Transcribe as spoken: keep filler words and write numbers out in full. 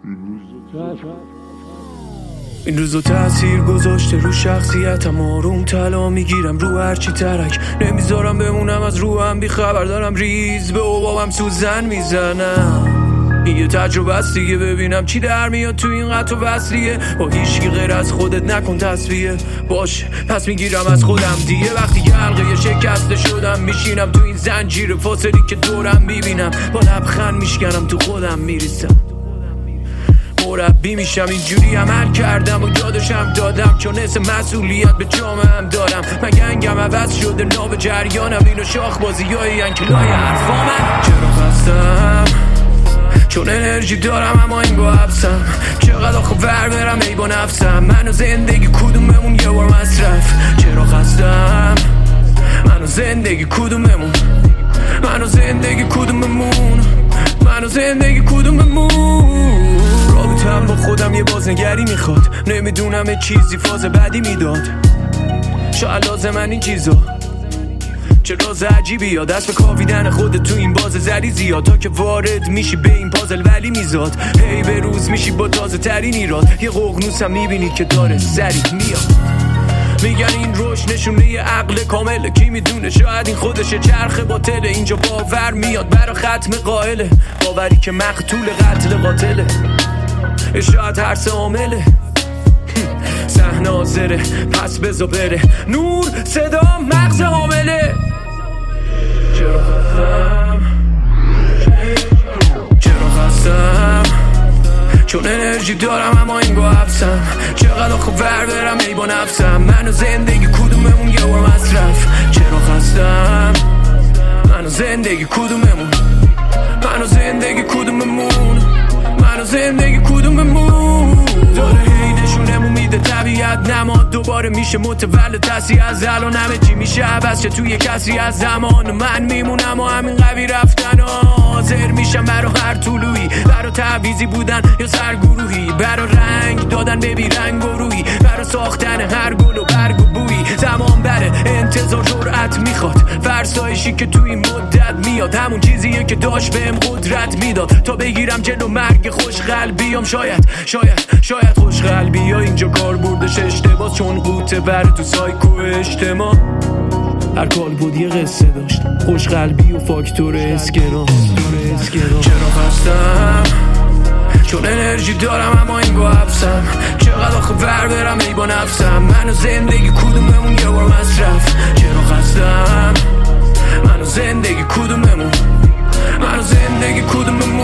این روزو تأثیر گذاشته رو شخصیتم، آروم طلا میگیرم رو هرچی ترک، نمیذارم بمونم از روحم بی خبر، دارم ریز به اوبابم سوزن میزنم. این یه تجربه است دیگه، ببینم چی در میاد تو این قطع و وصلیه، با هیچکی غیر از خودت نکن تصفیه. باشه پس میگیرم از خودم دیگه، وقتی یه حلقه شکسته شدم میشینم تو این زنجیر فاصلی که دورم میبینم، با لبخند میشکنم تو خودم میریسم، مربی میشم. اینجوری عمل کردم و یادشم دادم، چون اسم مسئولیت به جامعهم دارم. من گنگم عوض شده ناو جریانم، اینو شاخ بازیایی ان که لای حرفامن. چرا خستم چون انرژی دارم اما این با حبسم، چقدر آخه ور برم ای با نفسم. من و زندگی کدوممون یه بار مصرف. چرا خستم من و زندگی کدوممون، من و زندگی کدوممون، من و زندگی کدوممون. رابطم با خودم یه بازنگری میخواد، نمیدونم یه چیزی فاز بعدی میداد. شاید لازم من این چیزا، چه راز عجیبی یا دست به کاویدن خودت تو این باز زری زیاد، تا که وارد میشی به این پازل ولی میزاد. هی به روز میشی با تازه ترین ایراد، یه ققنوس هم میبینی که داره زری میاد. میگن این روش نشونه یه عقل کامله، کی میدونه شاید این خودشه چرخ باطله. اینجا باور میاد برا ختم قائله، باوری که مقتول قتل قاتله، شاید هر سه عامله. صحنه حاضره پس بزا بره، نور صدا مغز حامله. چرا خستم چرا خستم چون انرژی دارم اما این با حبسم، چقدر آخه ور برم ای با نفسم. من و زندگی کدوممون یه بار مصرف. چرا خستم من و زندگی کدوممون، من و زندگی کدوممون، من و زندگی کدوممون. داره هی نشونمون میده طبیعت نماد، دوباره میشه متولد تسی از الان، همه چی میشه عوض چه توی کسی از زمان. من میمونم و همین قوی رفتن، حاضر میشم برا هر طلوعی، برا تعویزی بودن یا سرگروهی، برا رنگ دادن به بی رنگ و روی، برا ساختن هر گل و برگ و بویی. زمان بره انتظار جرأت میخواد، فرسایشی که توی این مدت میاد، همون چیزیه که داشت بهم قدرت میداد تا بگیرم جلو مرگ خوش قلبیام. شاید شاید شاید خوش قلبی یا اینجا کار بردش اشتباه، چون قوطه بر تو سایکو اجتماع. هر کال بود یه قصه داشت، خوش قلبی و فاکتور اسکران. چرا خستم چون انرژی دارم اما این با حبسم، چقدر آخه ور برم ای با نفسم. من و زندگی کدوممون یه بار مصرف. چرا خستم من و زندگی کدوممون، من و زندگی کدوممون.